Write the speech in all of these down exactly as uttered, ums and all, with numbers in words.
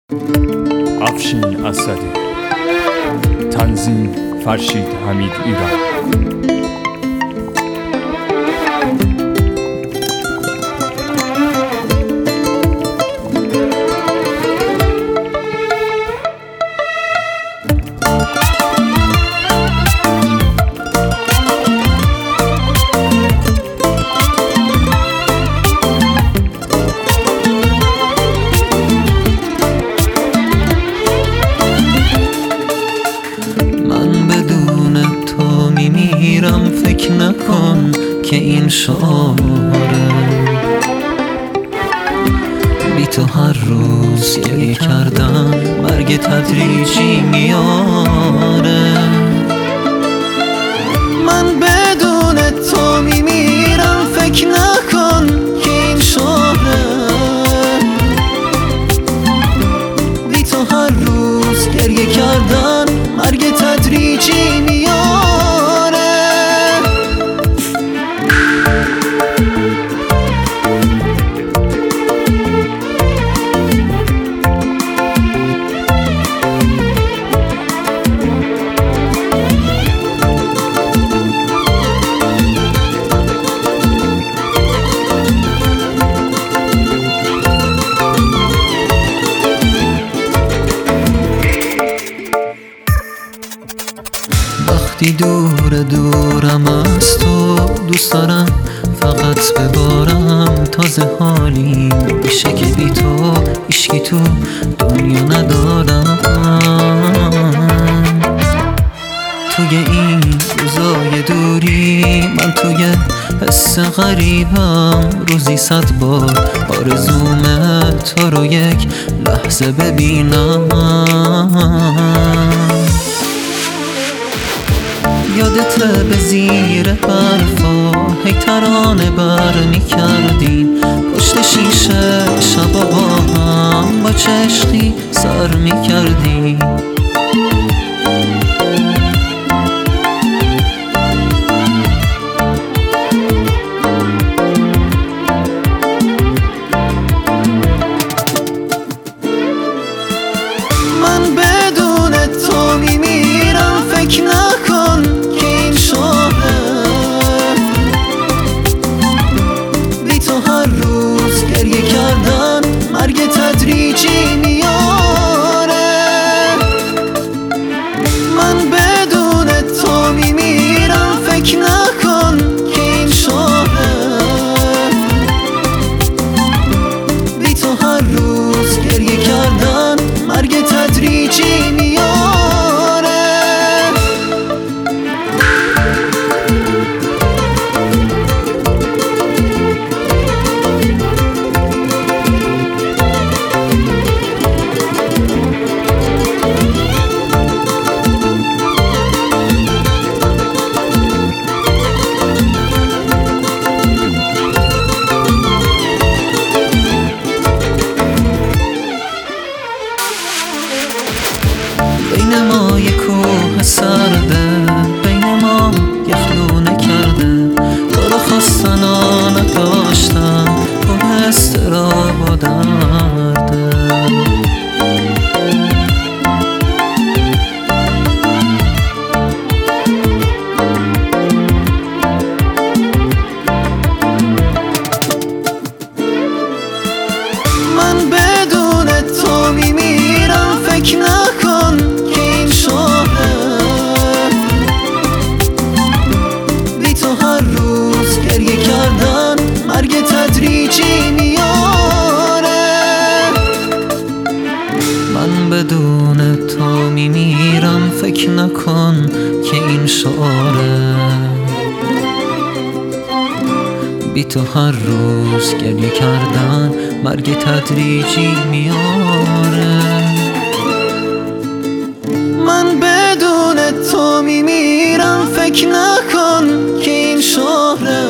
افشین اسدی، تنظیم فرشید حمید ایران. میمیرم فکر نکن که این شعاره، بی تو هر روز گریه کردن مرگ تدریجی میاره. من بدون تو میمیرم فکر نکن که این شعاره، بی تو هر روز گریه کردن مرگ تدریجی میاره. وقتی دور دورم از تو دوست دارم فقط ببارم تازه حالی میشه که بی تو عشقی تو دنیا ندارم. توی این روزای دوری من توی حس غریبم، روزی صد بار آرزومه تو رو یک لحظه ببینم. یادت به زیر برفا هی ترانه بر می کردیم، پشت شیشه شبا با هم با چه عشقی سر می کردیم. من بدون تو میمیرم فکر نکن که این شعاره، بی تو هر روز گریه کردن مرگ تدریجی میاره. من بدون تو میمیرم فکر نکن که این شعاره، بی تو هر روز گریه کردن مرگ تدریجی میاره. بین ما یک کوه سرده، بین ما یه خلونه کرده، تو رو خواستن آن نداشتن پر استراب و درده. من بدون تو میمیرم فکر نکن که این شعاره، بی تو هر روز گریه کردن مرگ تدریجی میاره. من بدون تو میمیرم فکر نکن که این شعاره، بی تو هر روز گریه کردن مرگ تدریجی میاره. من بدون تو میمیرم فکر نکن که این شعاره،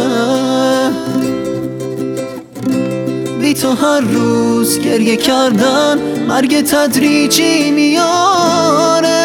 بی تو هر روز گریه کردن مرگ تدریجی میاره.